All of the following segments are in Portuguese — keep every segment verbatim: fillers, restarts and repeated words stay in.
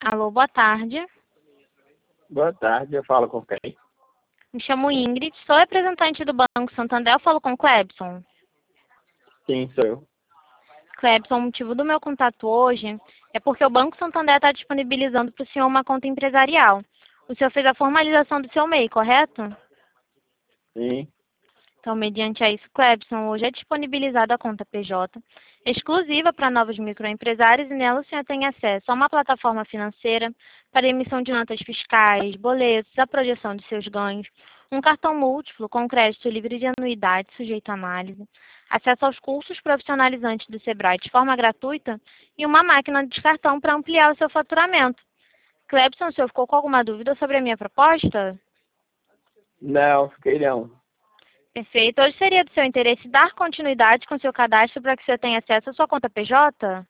Alô, boa tarde. Boa tarde, eu falo com quem? Me chamo Ingrid, sou representante do Banco Santander. Eu falo com o Clebson. Sim, sou eu. Clebson, o motivo do meu contato hoje é porque o Banco Santander está disponibilizando para o senhor uma conta empresarial. O senhor fez a formalização do seu M E I, correto? Sim, Então, mediante a isso, Clebson, hoje é disponibilizada a conta P J, exclusiva para novos microempresários, e nela o senhor tem acesso a uma plataforma financeira para emissão de notas fiscais, boletos, a projeção de seus ganhos, um cartão múltiplo com crédito livre de anuidade sujeito à análise, acesso aos cursos profissionalizantes do Sebrae de forma gratuita e uma máquina de cartão para ampliar o seu faturamento. Clebson, o senhor ficou com alguma dúvida sobre a minha proposta? não, fiquei não. Perfeito. Hoje seria do seu interesse dar continuidade com seu cadastro para que o senhor tenha acesso à sua conta P J?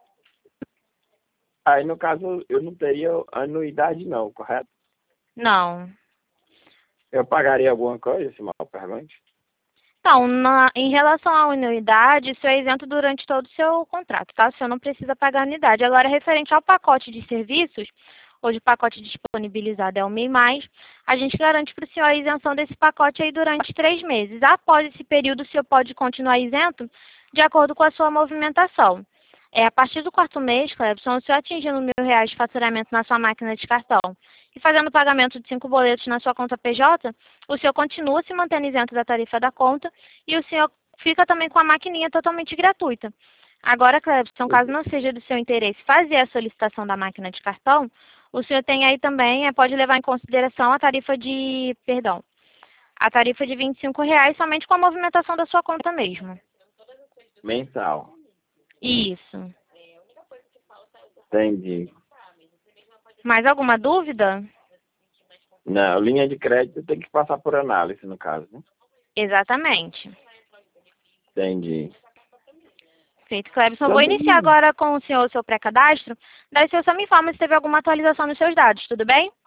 Aí, no caso, eu não teria anuidade não, correto? Não. Eu pagaria alguma coisa, se mal pergunte? Então, na- em relação à anuidade, isso é isento durante todo o seu contrato, tá? O senhor não precisa pagar anuidade. Agora, referente ao pacote de serviços, hoje o pacote disponibilizado é o M E I mais, a gente garante para o senhor a isenção desse pacote aí durante três meses. Após esse período, o senhor pode continuar isento de acordo com a sua movimentação. É, a partir do quarto mês, Clebson, o senhor atingindo mil reais de faturamento na sua máquina de cartão e fazendo o pagamento de cinco boletos na sua conta P J, o senhor continua se mantendo isento da tarifa da conta e o senhor fica também com a maquininha totalmente gratuita. Agora, Clebson, caso não seja do seu interesse fazer a solicitação da máquina de cartão, o senhor tem aí também, é, pode levar em consideração a tarifa de, perdão, a tarifa de vinte e cinco reais somente com a movimentação da sua conta mesmo. Mensal. Isso. Entendi. Mais alguma dúvida? Não, linha de crédito tem que passar por análise, no caso, né? Exatamente. Entendi. Feito, Clebson. Eu Então, vou iniciar beleza. agora com o senhor o seu pré-cadastro. Daí o senhor só me informa se teve alguma atualização nos seus dados, tudo bem?